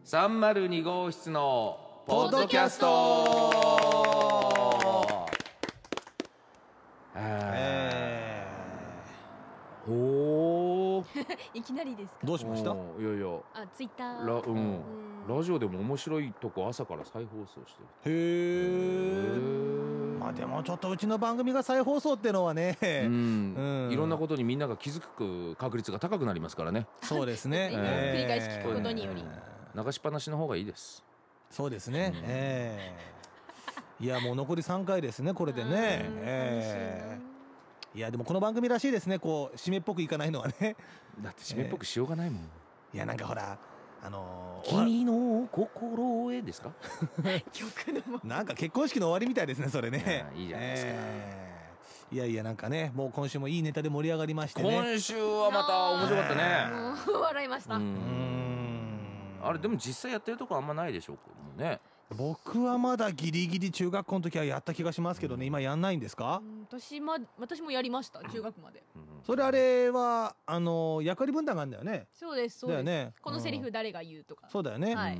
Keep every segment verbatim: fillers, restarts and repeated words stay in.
さんまるに号室のポッドキャストえー、ほいきなりですか。 どうしました？ いやいやあ、ツイッター。 ラ、うんうん、 ラジオでも面白いとこ朝から再放送してる。 へえ。まあでもちょっとうちの番組が再放送ってのはね、 うん、 うん、 いろんなことにみんなが気づく確率が高くなりますからね。 そうですね。 えー、繰り返し聞くことにより、 流しっぱなしの方がいいです。 そうですね。うん、えー、いやもう残りさんかいですねこれでね。えー、いやでもこの番組らしいですね、こう締めっぽくいかないのはね。 だって締めっぽくしようがないもん。 えー、いやなんかほらあのー、君の心へですか曲のなんか結婚式の終わりみたいですねそれね。 いいじゃないですか。 えーいやいやなんかね、もう今週もいいネタで盛り上がりましてね。 今週はまた面白かったね。 もう笑いました。 ううん、 あれでも実際やってるとこあんまないでしょうね。 僕はまだギリギリ中学校の時はやった気がしますけどね、今やんないんですか？ うん、私ま私もやりました、中学まで。 うん、 それあれはあの役割分担があるんだよね。 そうですそうです。 だよね、 このセリフ誰が言うとか。 そうだよね。 はい、 うん、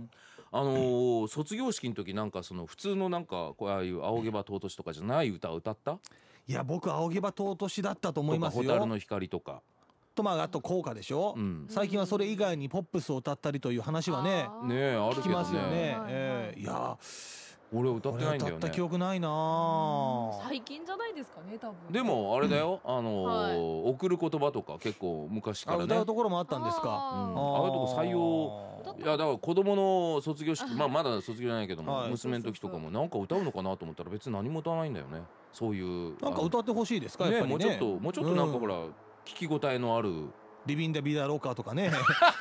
あのー、卒業式の時なんかその普通のなんかこうああいう仰げば尊しとかじゃない歌を歌った？ いや僕仰げば尊しだったと思いますよ。 とか蛍の光とかとまああと効果でしょ、うん、最近はそれ以外にポップスを歌ったりという話はねねえあるけどね、聞きますよね。えー、いや俺歌ってないんだよね。 歌った記憶ないな。 最近じゃないですかね多分。 でもあれだよ、あのーはい、送る言葉とか結構昔からね歌うところもあったんですか？ あ、うん、ああいうとこ採用。いやだから子供の卒業式、まあまだ卒業じゃないけども、はい、娘の時とかもなんか歌うのかなと思ったら別に何も歌わないんだよね。そういうなんか歌ってほしいですか、 ね、 やっぱりね。 もうちょっともうちょっとなんかほら、うん、聞き応えのあるリビンダビダローカーとかね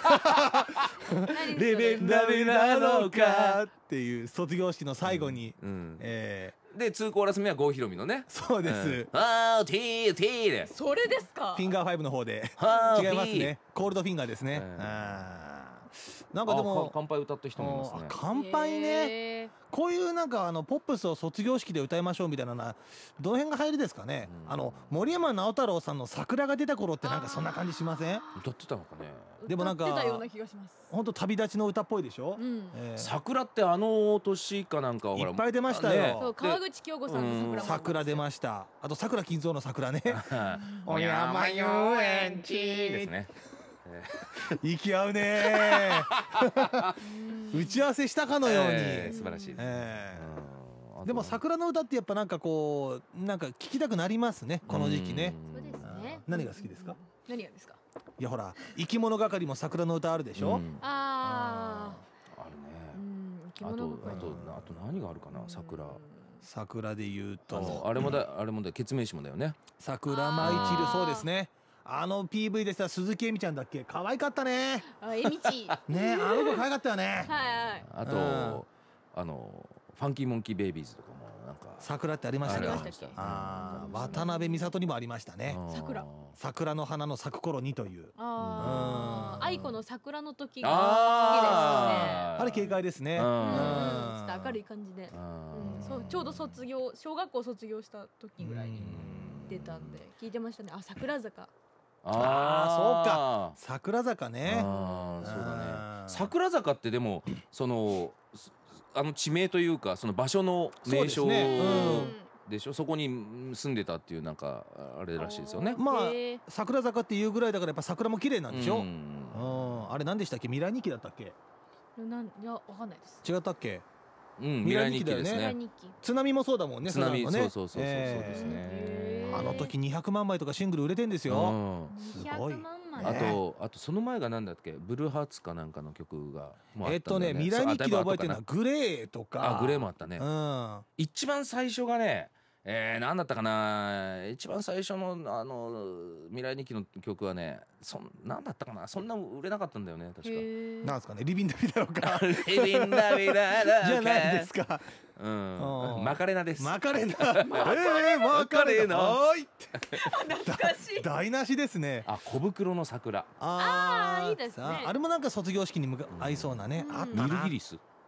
リビンダビダローカーっていう卒業式の最後に、うんうん、 えー、でツーコーラス目は郷ひろみのね。 そうです、うん、 あーティーティーでそれですか。 フィンガーファイブの方で違いますね、コールドフィンガーですね、えー、あなんかでも乾杯歌った人もいますね。 乾杯ね。こういうなんかあのポップスを卒業式で歌いましょうみたいなのはどの辺が入りですかね。うん、あの森山直太朗さんの桜が出た頃ってなんかそんな感じしません？ 歌ってたのかね。 でもなんか本当旅立ちの歌っぽいでしょ。うん、えー、桜ってあの年かなんかいっぱい出ましたよ、ね、 そう川口京子さんの桜も桜出ました。あと桜金蔵の桜ねお山遊園地ですね。 息合うね打ち合わせしたかのように、 えー、素晴らしいです、ね、 えー、でも桜の歌ってやっぱなんかこうなんか聞きたくなりますねこの時期ね。 そうですね。 何が好きですか？ 何がですか？ いやほら生き物係も桜の歌あるでしょ。うん、 あああるね。 うん、 あとあとあと何があるかな。桜桜で言うとあれもだあれもだ決命詞もだよね。 桜舞い散る。そうですね。あの ピーブイ でした鈴木恵美ちゃんだっけ、可愛かったね。 あ、恵美ちね、あの子可愛かったよね。 はいはい。 あと、うん、あのファンキーモンキーベイビーズとかもなんか桜ってありましたね。 ああ、渡辺美里にもありましたね。 桜桜の花の咲く頃にという。 ああ、愛子の桜の時が好きですね。 あれ軽快ですね。うん、 ちょっと明るい感じで、うん、そうちょうど卒業小学校卒業した時ぐらいに出たんで聞いてましたね。あ、桜坂。 ああ、そうか、桜坂ね。 あ、そうだね。桜坂ってでもそのあの地名というかその場所の名称でしょ。そこに住んでたっていうなんかあれらしいですよね。 まあ桜坂っていうぐらいだからやっぱ桜も綺麗なんでしょ。うん、あれ何でしたっけ、未来日記だったっけ。 なんいやわかんないです。 違ったっけ。 うん、未来日記だよね。 津波もそうだもんね。 津波、そうそうそうそうですね。 あの時にひゃくまんまいとかシングル売れてんですよ。すごい。 あとあとその前がなんだっけ、ブルーハーツかなんかの曲がえっとね、未来日記で覚えてるのはグレーとか。 あ、グレーもあったね。一番最初がね、えー、何だったかな。一番最初のあの未来日記の曲はね、そん何だったかな。そんな売れなかったんだよね確か。 なんですかね、リビンダビダロかリビンダビダロかじゃないですか。 うん、マカレナです。 マカレナ、えー、マカレナはい懐かしい。 台無しですね。 あ、小袋の桜。 ああ、いいですね。 あれもなんか卒業式に向か合いそうなね。あったな。 ニルギリス。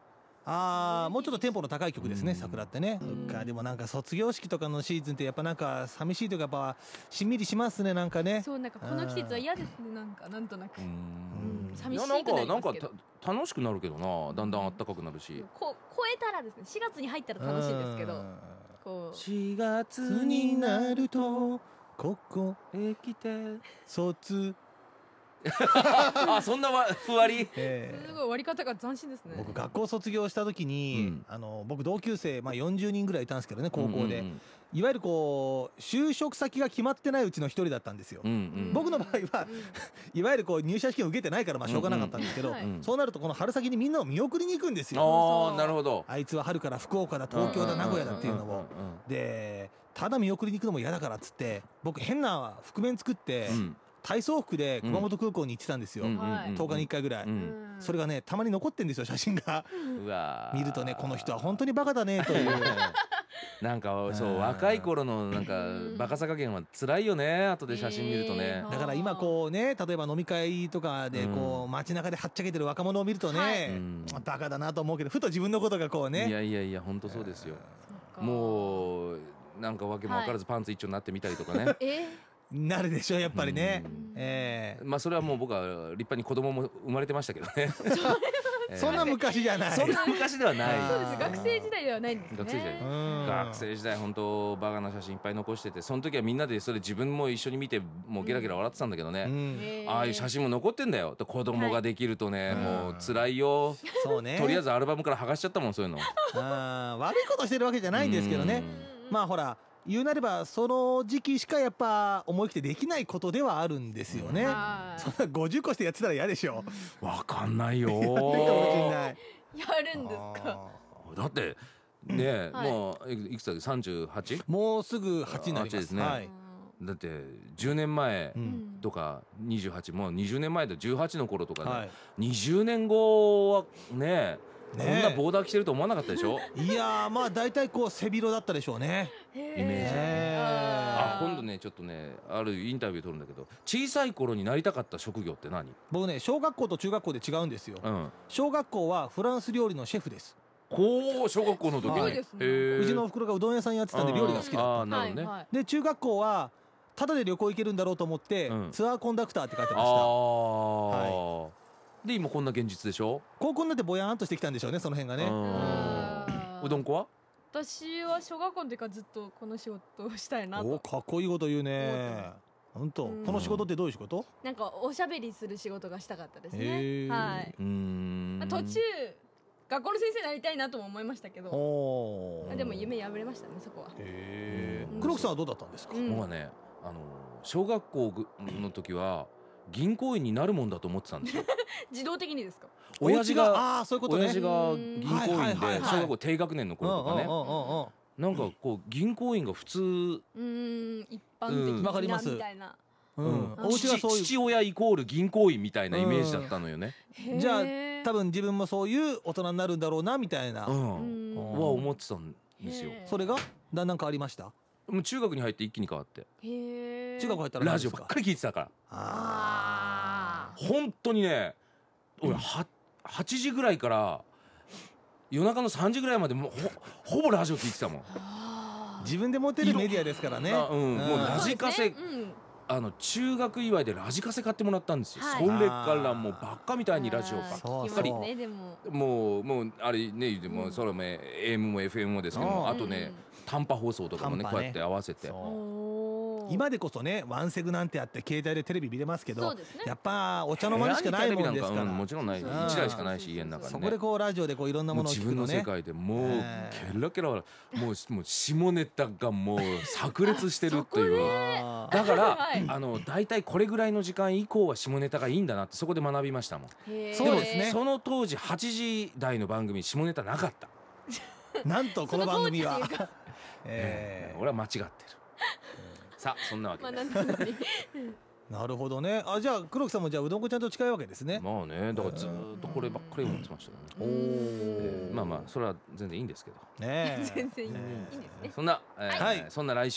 ああもうちょっとテンポの高い曲ですね、桜ってね。そっか、でもなんか卒業式とかのシーズンってやっぱなんか寂しいというか、やっぱしんみりしますね、なんかね。 そう、なんかこの季節は嫌ですね、なんかなんとなく。 うん寂しいやなんくなりかなんかますけど。 た楽しくなるけどな、だんだん暖かくなるし。 こ超えたらですね、しがつに入ったら楽しいんですけど、こうしがつ夏になるとここへ来て卒、 あ、そんなわふわり。 えーすごい終わり方が斬新ですね。 僕学校卒業した時に、 うんあの僕同級生、まあ、よんじゅうにんぐらいいたんですけどね、高校で、 うんうんいわゆるこう就職先が決まってないうちの一人だったんですよ、 うんうん僕の場合はいわゆるこう入社試験を受けてないからまあしょうがなかったんですけど、 うんうんはいそうなるとこの春先にみんなを見送りに行くんですよ。 ああなるほど。 あいつは春から福岡だ東京だ名古屋だっていうのを。でただ見送りに行くのも嫌だからっつって僕変な覆面作ってうん体操服で熊本空港に行ってたんですよ、 うんはいとおかにいっかいぐらい、 うんそれがねたまに残ってんですよ写真が。 うわー見るとねこの人は本当にバカだねというなんかそううん若い頃のなんかうんバカさ加減は辛いよね、後で写真見るとねえーだから今こうね例えば飲み会とかでこうう街中ではっちゃけてる若者を見るとはいね、 うんバカだなと思うけどふと自分のことがこうねいやいやいや本当そうですよ。 そっかもうなんかわけも分からずパンツ一丁になってみたりとかね。 えなるでしょやっぱりね、 うんえーまあそれはもう僕は立派に子供も生まれてましたけどね。えーそんな昔じゃない。 そんな昔ではない。 ーそうです、学生時代ではないんですね。 学生時代うん学生時代本当バカな写真いっぱい残してて、その時はみんなでそれ自分も一緒に見てもうゲラゲラ笑ってたんだけどね、 うんえーああいう写真も残ってんだよ。で子供ができるとね、 はいもう辛いよ。 そうねとりあえずアルバムから剥がしちゃったもんそういうの。 あー悪いことしてるわけじゃないんですけどね。まあほら言うなればその時期しかやっぱ思い切ってできないことではあるんですよね。 はいそんなごじゅっこしてやってたら嫌でしょ。 わかんないよいいかもしれない。 やるんですか。 だってね、 はいもういくつだっけ さんじゅうはち？ もうすぐはちになりま。 はちですすねはい。 だってじゅうねんまえうんとかにじゅうはち、もうにじゅうねんまえでじゅうはちの頃とかね、 はい。 にじゅうねんごはねこんねなボーダー着てると思わなかったでしょ。 いやーまあ大体こう背広だったでしょうね。 イイメージねあ今度ねちょっとねあるインタビュー取るんだけど、小さい頃になりたかった職業って何？ 僕ね小学校と中学校で違うんですよ。 うん。 小学校はフランス料理のシェフです。 こう小学校の時に。 すごいですねへーうちのお袋がうどん屋さんやってたんで料理が好きだった。 あーなるほどね。 はいはいで中学校はただで旅行行けるんだろうと思って、 うんツアーコンダクターって書いてまあした。 あ、で今こんな現実でしょ。 高校になってぼやーんとしてきたんでしょうねその辺がね。 あーうどんこは？ 私は小学校の時からずっとこの仕事をしたいなおと。 かっこいいこと言う思ってねま。 本当うんこの仕事ってどういう仕事？ なんかおしゃべりする仕事がしたかったですへね。 ーはい。 うーん。 途中学校の先生になりたいなとも思いましたけど、 おーでも夢破れましたねそこは。 へうんー黒木さんはどうだったんですか？ うん僕はね、あの小学校の時は銀行員になるもんだと思ってたんですよ。 自動的にですか？ 親父がああーそういうことね。 親父が銀行員ではいはいはいはい小学校低学年の頃とかね、 うんうんうんうんなんかこう銀行員が普通、 うーん一般うん的なわかりますみたいな。 うんうんお家がそういう父父親イコール銀行員みたいなイメージだったのよね。 じゃあへー多分自分もそういう大人になるんだろうなみたいな、 う、 うんんは思ってたんですよ。 へーそれがだんだん変わりました。 もう中学に入って一気に変わって、 へー中学入ったらラ何ですか？ ジオばっかり聞いてたから、 ああー本当にね、俺ははちじぐらいから夜中のさんじぐらいまでもうほほぼラジオ聞いてたもん。 あー自分で持てるメディアですからね。 あうんもうラジカセそうですねうんあの中学祝いでラジカセ買ってもらったんですよ、 はいそれからもうばっかみたいにラジオばっかそう聞きますねでももうもうあれねでもうんそれも エーエム も エフエム もですけども、 うんあとね短波放送とかもね短波ねこうやって合わせてそうおー今でこそねワンセグなんてあって携帯でテレビ見れますけどそうですねやっぱお茶の間にしかないもんですから、 部屋にテレビなんかうんもちろんないそうそういちだいしかないし家の中にねそこでこうラジオでこういろんなももう自分ののを聞くのね。 世界でもうええケラケラ笑うもうもう下ネタがもう炸裂してるっていうあーだから、 はいあの大体これぐらいの時間以降は下ネタがいいんだなってそこで学びましたもん。 へーそうですねその当時はちじ台の番組下ネタなかった、 なんとこの番組はその当時っていうかえ俺は間違ってるさあそんなわけで、 まあなんとなくーなるほどね。あじゃあ黒木さんもじゃあうどんこちゃんと近いわけですね。 まあねだからずーっとこればっかり思ってましたよね、 おーえーまあまあそれは全然いいんですけど、 ねえ全然いいいいんねですねそんな、えーはいそんな来週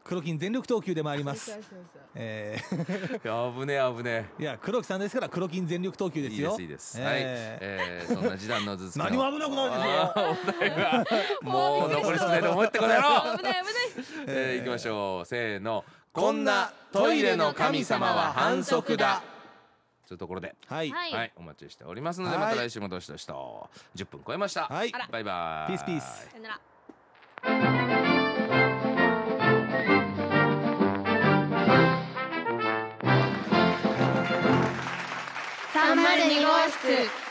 黒金全力投球で参りまそうす。 そうそうえーいや危ねえ危ねいや黒木さんですから黒金全力投球えですよ。 いいですいいです、 えーはい、えー、そんな示談の頭突きの何も危なくないですよ。 あーお題がもう残り少ないと思ってこの野郎危ない危ない。 えー、いきましょうせーの。こんなトイレの神様は反則だというところで、 はい、 はいはい、お待ちしておりますので、 はいまた来週もどしどしとじゅっぷん超えました。 はいあらバイバイ。 ピースピース。 さよなら。 さんまるに号室